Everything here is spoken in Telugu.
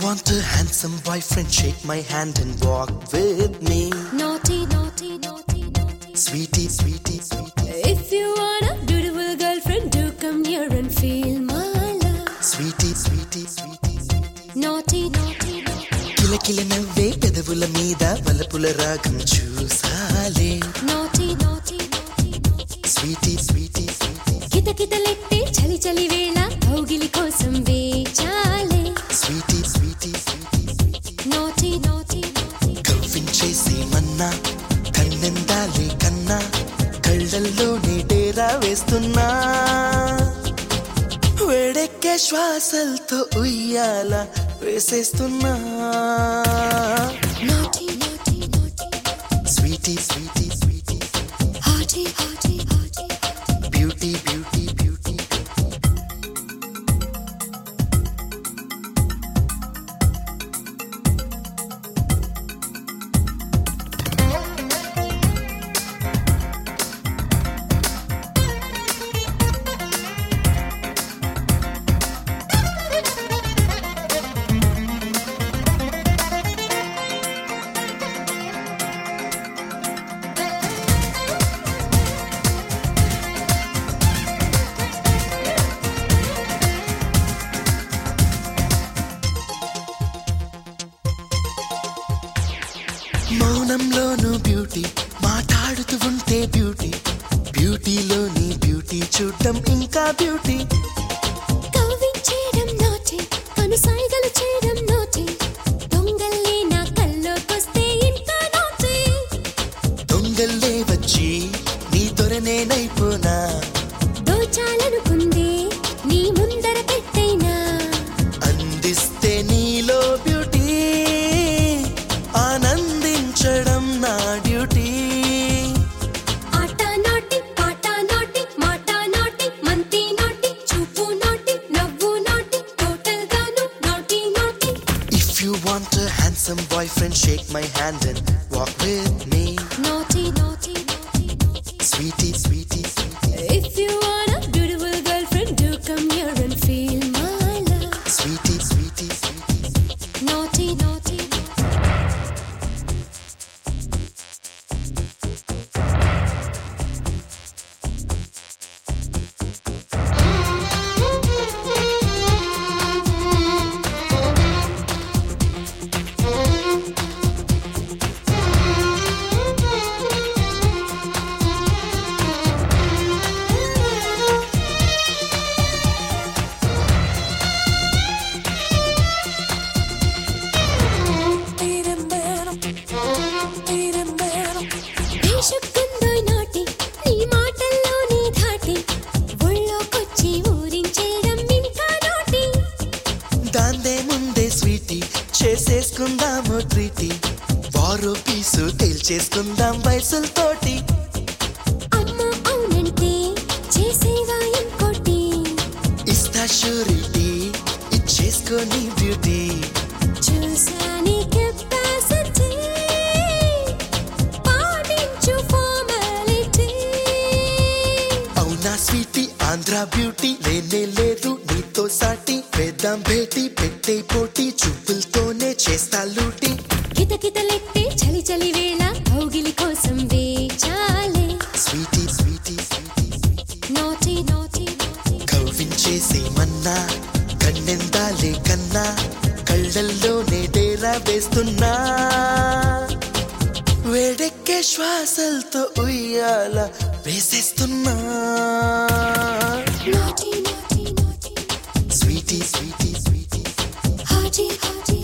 want a handsome boyfriend, shake my hand and walk with me. Naughty, naughty, naughty, naughty. Sweetie, sweetie, sweetie. If you want a beautiful girlfriend, do come near and feel my love. Sweetie, sweetie, sweetie, sweetie. Naughty, naughty, naughty. కిల కిల నవ్వే పెదవుల మీద వలపుల రాగం చూసాలే. Naughty, naughty, naughty, naughty. Sweetie, sweetie, sweetie. కితకితలెట్టే చలి చలి వేళ కౌగిలి కోసం వేచాలే. Sweetie, sweetie, sweetie, sweetie. Naughty, naughty, naughty. కవ్వించేసి మన్నా కన్నెందాలే కన్నా కళ్ళల్లోనే డేరా వేస్తున్నా. వేడెక్కే శ్వాసలతో ఉయ్యాల వేసేస్తున్నా. Naughty, naughty, naughty. Sweetie, sweetie, sweetie. Hearty, hearty, hearty. Beauty, beauty, beauty. మౌనంలోను బ్యూటీ, మాట్లాడుతూ ఉంటే బ్యూటీ, బ్యూటీలోని బ్యూటీ చూడటం ఇంకా బ్యూటీ. కవ్వించేయడం naughty, కనుసైగలు చేయడం naughty. దొంగల్లే నా కల్లోకొస్తే ఇంకా naughty. దొంగల్లే వచ్చి నీ దొరనేనైపోనా. దోచాలనుకుందే నీ ముందర పెట్టైనా. అందిస్తే నీలో బ్యూటీ, ఆనందించడం నా డ్యూటీ. ఆట నాటి పాట నాటి మాట నాటి మంతి నాటి చూపు నాటి నవ్వు నాటి టోటల్ గాను నాటి నాటి. If you want a handsome boyfriend, shake my hand and walk with me. Naughty, naughty, naughty, naughty. Sweetie, sweetie, sweetie. If you want a beautiful girlfriend, do come here and feel my love. Sweetie, sweetie, sweetie, sweetie. Naughty, naughty, naughty. వేషుకుందోయ్ నాటి నీ మాటల్లోనే ధాటి, ఒళ్ళోకొచ్చి ఊరించేయడం ఇంకా నాటి. దాందే ముందే స్వీటీ, చేసేసుకుందాము ట్రీటీ, వారో పీసు తేల్చేసుకుందాం వయసులతోటి. అమ్మో అవునంటే చేసేవా ఇంకోటి. ఇస్తా షూరిటీ, ఇచ్చేసుకొని బ్యూటీ. చూసాని కెపాసిటీ, పాటించు ఫార్మాలిటీ. అవునా స్వీటీ, ఆంధ్ర బ్యూటీ, లేనే లేదు నీతో సాటి. వేద్దాం భేటీ, పెట్టే పోటీ, చూపులతోనే చేస్తా లూటీ. కితకితలెట్టే చలి చలి వేళ కౌగిలి కోసం వేచాలే. Sweetie, sweetie, sweetie, sweetie. Naughty, naughty, naughty. కవ్వించేసి మన్నా కన్నెందాలే కన్నా కళ్ళల్లోనే డేరా వేస్తున్నా. వేడెక్కే శ్వాసలతో ఉయ్యాల వేసేస్తున్నా. Naughty, naughty, naughty. Sweetie, sweetie, sweetie. Hearty, hearty.